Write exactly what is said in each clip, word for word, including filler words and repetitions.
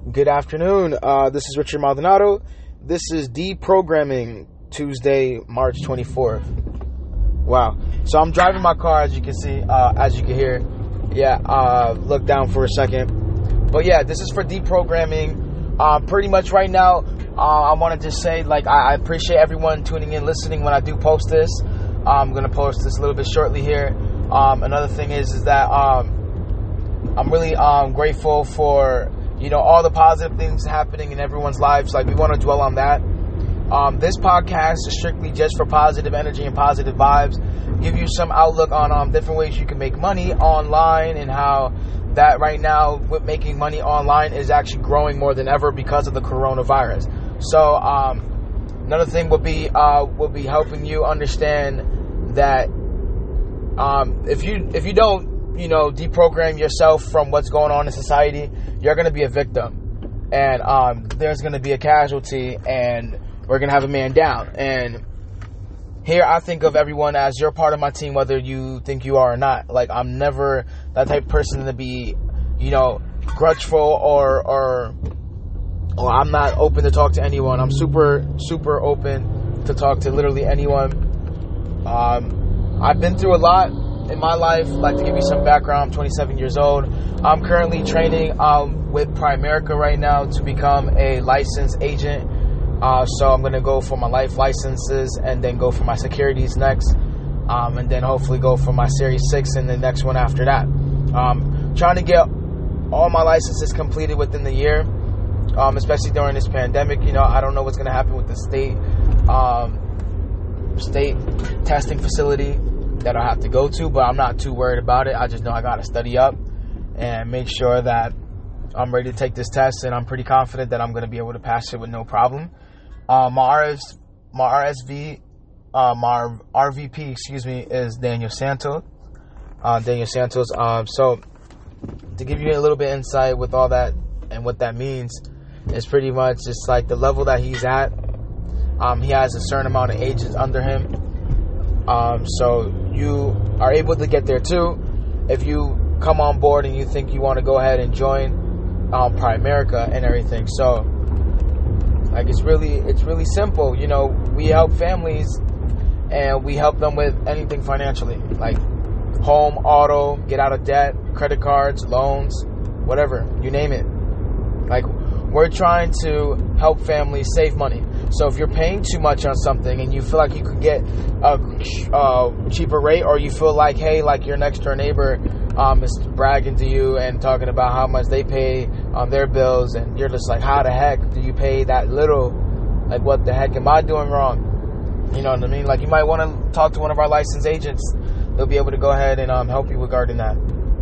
Good afternoon. Uh, this is Richard Maldonado. This is Deprogramming, Tuesday, March twenty-fourth. Wow. So I'm driving my car, as you can see, uh, as you can hear. Yeah, uh, look down for a second. But yeah, this is for deprogramming. Uh, pretty much right now, uh, I wanted to say, like, I, I appreciate everyone tuning in, listening when I do post this. I'm going to post this a little bit shortly here. Um, another thing is, is that um, I'm really um, grateful for, you know, all the positive things happening in everyone's lives. Like, we want to dwell on that. Um, this podcast is strictly just for positive energy and positive vibes. Give you some outlook on um, different ways you can make money online, and how that right now with making money online is actually growing more than ever because of the coronavirus. So um, another thing would be uh, would be helping you understand that um, if you if you don't you know deprogram yourself from what's going on in society, you're going to be a victim, and um, there's going to be a casualty, and we're going to have a man down. And here I think of everyone as you're part of my team, whether you think you are or not. Like, I'm never that type of person to be, you know, grudgeful or, or, or I'm not open to talk to anyone. I'm super, super open to talk to literally anyone. Um, I've been through a lot in my life. Like, to give you some background, I'm twenty-seven years old. I'm currently training um, with Primerica right now to become a licensed agent. Uh, so I'm going to go for my life licenses and then go for my securities next. Um, and then hopefully go for my Series six and the next one after that. Um, trying to get all my licenses completed within the year, um, especially during this pandemic. You know, I don't know what's going to happen with the state, um, state testing facility that I have to go to, but I'm not too worried about it. I just know I got to study up and make sure that I'm ready to take this test, and I'm pretty confident that I'm going to be able to pass it with no problem. Uh, my R S, my R S V, uh, my R V P, excuse me, is Daniel Santos. Uh, Daniel Santos. Um, so to give you a little bit of insight with all that and what that means, is pretty much just like the level that he's at. Um, he has a certain amount of agents under him. Um, so you are able to get there too. If you come on board and you think you want to go ahead and join um, Primerica and everything. So, like, it's really, it's really simple. You know, we help families, and we help them with anything financially, like home, auto, get out of debt, credit cards, loans, whatever, you name it. Like, we're trying to help families save money. So if you're paying too much on something and you feel like you could get a, a cheaper rate, or you feel like, hey, like your next door neighbor um, is bragging to you and talking about how much they pay on their bills, and you're just like, how the heck do you pay that little? Like, what the heck am I doing wrong? You know what I mean? Like, you might want to talk to one of our licensed agents. They'll be able to go ahead and um, help you regarding that.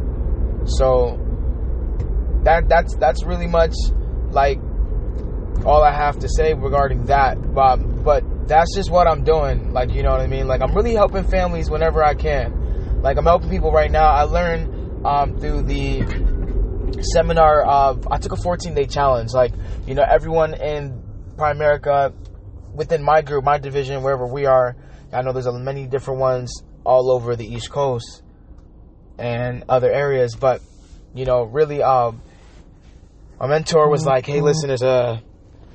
So that that's that's really much like all I have to say regarding that. But, but that's just what I'm doing. Like, you know what I mean? Like, I'm really helping families whenever I can. Like, I'm helping people right now. I learned um, through the seminar of, I took a fourteen day challenge. Like, you know, everyone in Primerica, within my group, my division, wherever we are, I know there's many different ones all over the East Coast and other areas. But, you know, really, um, my mentor was like, hey, listen, there's a,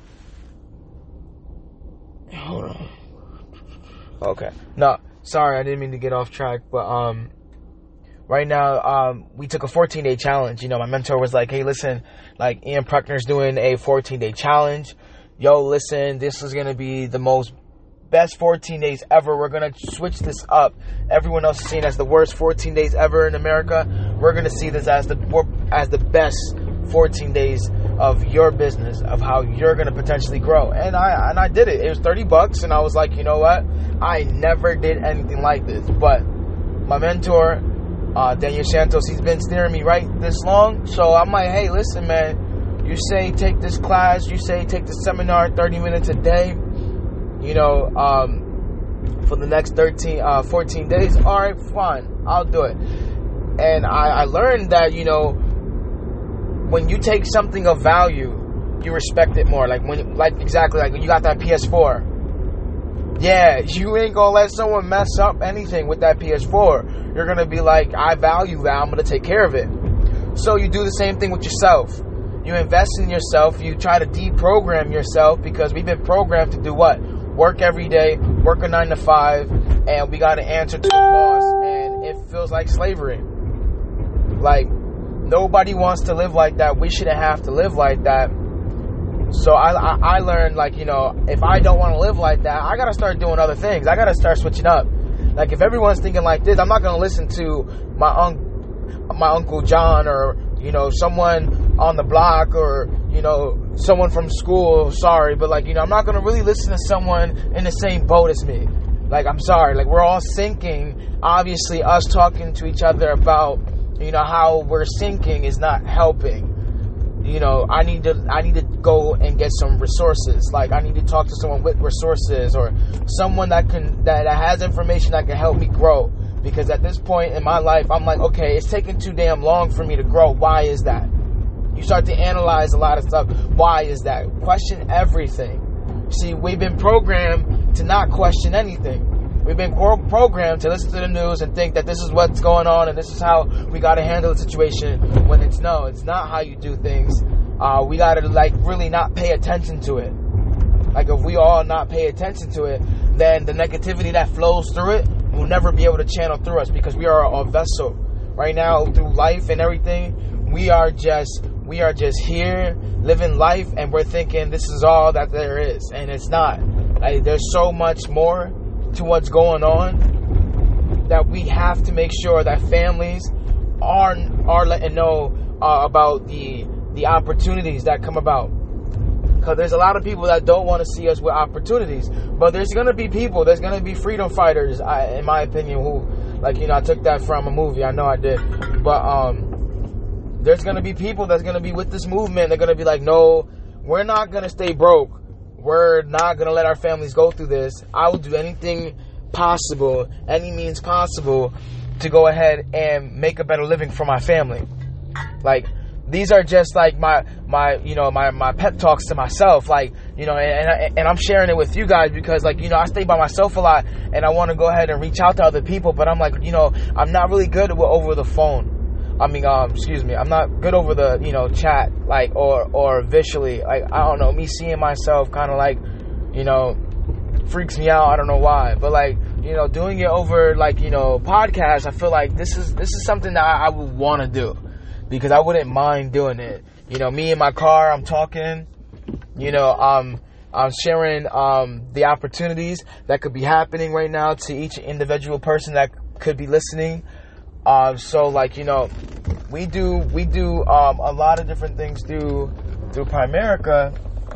hold on. Okay. No, sorry, I didn't mean to get off track, but um, right now, um, we took a fourteen day challenge. You know, my mentor was like, hey, listen, like, Ian Preckner's doing a fourteen day challenge. Yo, listen, this is going to be the most best fourteen days ever. We're going to switch this up. Everyone else is seeing as the worst fourteen days ever in America. We're going to see this as the as the best fourteen days of your business, of how you're going to potentially grow. And I and I did it. It was thirty bucks, and I was like, you know what? I never did anything like this. But my mentor, uh, Daniel Santos, he's been steering me right this long. So I'm like, hey, listen, man, you say take this class, you say take this seminar thirty minutes a day, you know, um, for the next thirteen, uh, fourteen days. All right, fine, I'll do it. And I, I learned that, you know, when you take something of value, you respect it more. Like, when, like, exactly, like when you got that P S four. Yeah, you ain't gonna let someone mess up anything with that P S four. You're gonna be like, I value that, I'm gonna take care of it. So you do the same thing with yourself. you invest in yourself, you try to deprogram yourself, because we've been programmed to do what? Work every day, work a nine to five, and we got to answer to a boss, and it feels like slavery. Like, nobody wants to live like that. We shouldn't have to live like that. So I, I, I learned, like, you know, if I don't want to live like that, I got to start doing other things. I got to start switching up. Like, if everyone's thinking like this, I'm not going to listen to my un- my Uncle John, or, you know, someone on the block, or, you know, someone from school. Sorry, but, like, you know, I'm not going to really listen to someone in the same boat as me. Like, I'm sorry. Like, we're all sinking. Obviously, us talking to each other about, you know, how we're sinking is not helping. You know, I need to I need to go and get some resources. Like, I need to talk to someone with resources, or someone that can that has information that can help me grow. Because at this point in my life, I'm like, okay, it's taking too damn long for me to grow. Why is that? You start to analyze a lot of stuff. Why is that? Question everything. See, we've been programmed to not question anything. We've been programmed to listen to the news and think that this is what's going on and this is how we got to handle the situation, when it's no, it's not how you do things. Uh, we got to, like, really not pay attention to it. Like, if we all not pay attention to it, then the negativity that flows through it will never be able to channel through us, because we are a vessel. Right now, through life and everything, we are just we are just here living life, and we're thinking this is all that there is, and it's not. Like, there's so much more to what's going on, that we have to make sure that families are are letting know uh, about the the opportunities that come about. Because there's a lot of people that don't want to see us with opportunities, but there's gonna be people, there's gonna be freedom fighters, I, in my opinion, who, like, you know, I took that from a movie, I know I did, but um, there's gonna be people that's gonna be with this movement. They're gonna be like, no, we're not gonna stay broke. We're not going to let our families go through this. I will do anything possible, any means possible, to go ahead and make a better living for my family. Like, these are just like my, my you know, my, my pep talks to myself. Like, you know, and, and, and I'm sharing it with you guys because, like, you know, I stay by myself a lot, and I want to go ahead and reach out to other people. But I'm like, you know, I'm not really good with over the phone. I mean, um, excuse me, I'm not good over the, you know, chat, like, or, or visually, like, I don't know, me seeing myself kind of, like, you know, freaks me out, I don't know why, but, like, you know, doing it over, like, you know, podcasts, I feel like this is, this is something that I, I would want to do, because I wouldn't mind doing it. You know, me in my car, I'm talking, you know, um, I'm sharing, um, the opportunities that could be happening right now to each individual person that could be listening. Um, so, like, you know, we do we do um, a lot of different things through through Primerica,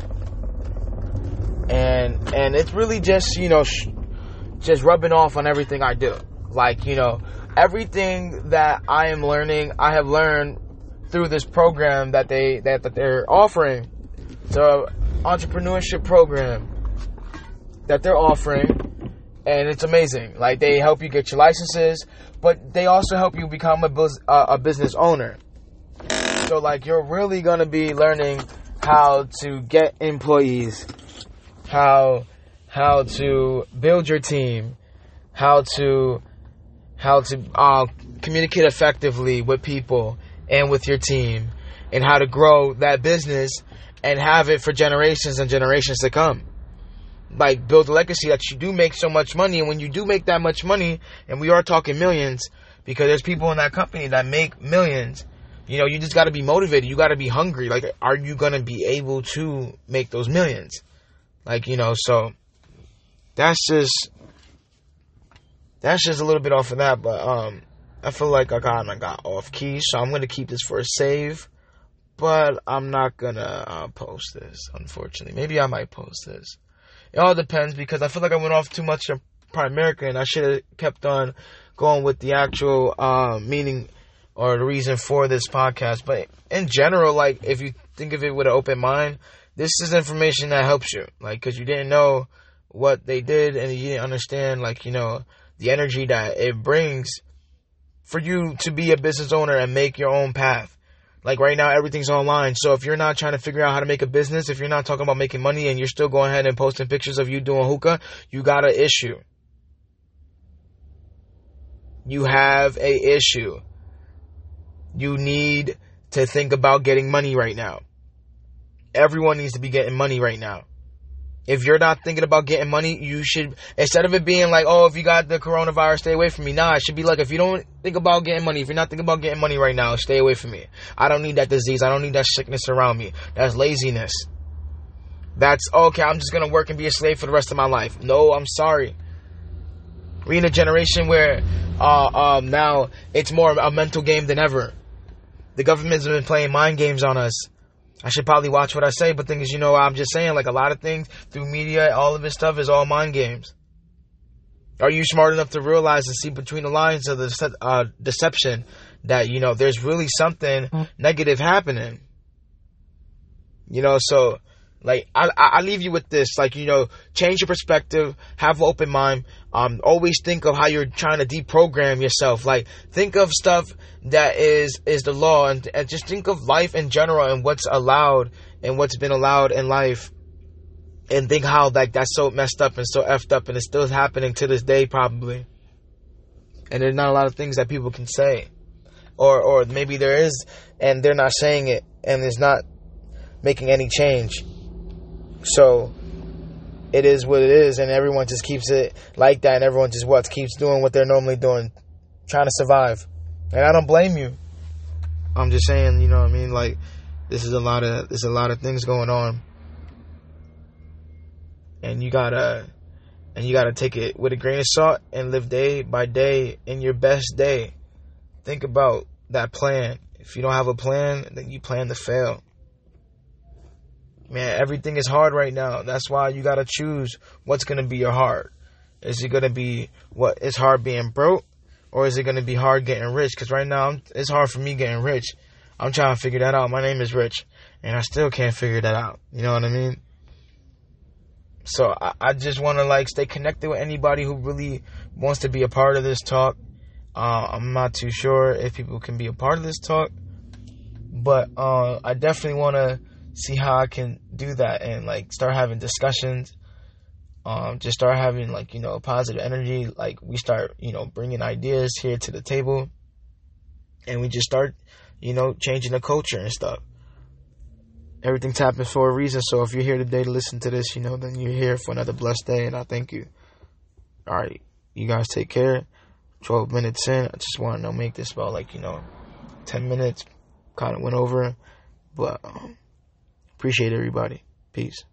and and it's really just, you know, sh- just rubbing off on everything I do. Like, you know, everything that I am learning, I have learned through this program that they that, that they're offering. So, entrepreneurship program that they're offering, and it's amazing. Like, they help you get your licenses, but they also help you become a, bus- uh, a business owner. So, like, you're really going to be learning how to get employees, how how to build your team, how to how to uh, communicate effectively with people and with your team, and how to grow that business and have it for generations and generations to come. Like, build a legacy that you do make so much money, and when you do make that much money, and we are talking millions, because there's people in that company that make millions, you know, you just got to be motivated, you got to be hungry. Like, are you going to be able to make those millions? Like, you know, so that's just that's just a little bit off of that, but um I feel like I got I got off key, so I'm going to keep this for a save, but I'm not going to uh, post this, unfortunately. Maybe I might post this. It all depends, because I feel like I went off too much of Primerica, and I should have kept on going with the actual um, meaning or the reason for this podcast. But in general, like, if you think of it with an open mind, this is information that helps you. Like, because you didn't know what they did, and you didn't understand, like, you know, the energy that it brings for you to be a business owner and make your own path. Like, right now, everything's online. So if you're not trying to figure out how to make a business, if you're not talking about making money, and you're still going ahead and posting pictures of you doing hookah, you got an issue. You have a issue. You need to think about getting money right now. everyone needs to be getting money right now. If you're not thinking about getting money, you should, instead of it being like, oh, if you got the coronavirus, stay away from me. Nah, it should be like, if you don't think about getting money, if you're not thinking about getting money right now, stay away from me. I don't need that disease. I don't need that sickness around me. That's laziness. That's, okay, I'm just going to work and be a slave for the rest of my life. No, I'm sorry. We're in a generation where uh, um, now it's more a mental game than ever. The government's been playing mind games on us. I should probably watch what I say, but thing is, you know, I'm just saying, like, a lot of things through media, all of this stuff is all mind games. Are you smart enough to realize and see between the lines of the uh, deception that, you know, there's really something negative happening? You know, so, like, I, I leave you with this, like, you know, change your perspective, have an open mind, um, always think of how you're trying to deprogram yourself, like, think of stuff that is, is the law, and, and just think of life in general and what's allowed and what's been allowed in life, and think how, like, that's so messed up and so effed up, and it's still happening to this day, probably, and there's not a lot of things that people can say, or, or maybe there is, and they're not saying it, and it's not making any change. So it is what it is, and everyone just keeps it like that, and everyone just what keeps doing what they're normally doing, trying to survive. And I don't blame you. I'm just saying, you know what I mean? Like, this is a lot of there's a lot of things going on, and you gotta and you gotta take it with a grain of salt and live day by day in your best day. Think about that plan. If you don't have a plan, then you plan to fail. Man, everything is hard right now. That's why you gotta choose what's gonna be your hard. Is it gonna be what is hard being broke, or is it gonna be hard getting rich? Because right now it's hard for me getting rich. I'm trying to figure that out. My name is Rich, and I still can't figure that out. You know what I mean? So I, I just want to like stay connected with anybody who really wants to be a part of this talk. Uh, I'm not too sure if people can be a part of this talk, but uh, I definitely want to see how I can do that and like start having discussions, um, just start having like, you know, positive energy. Like we start, you know, bringing ideas here to the table, and we just start, you know, changing the culture and stuff. Everything's happened for a reason. So if you're here today to listen to this, you know, then you're here for another blessed day, and I thank you. All right, you guys take care. twelve minutes in, I just want to make this about like, you know, ten minutes. Kind of went over, but um, appreciate everybody. Peace.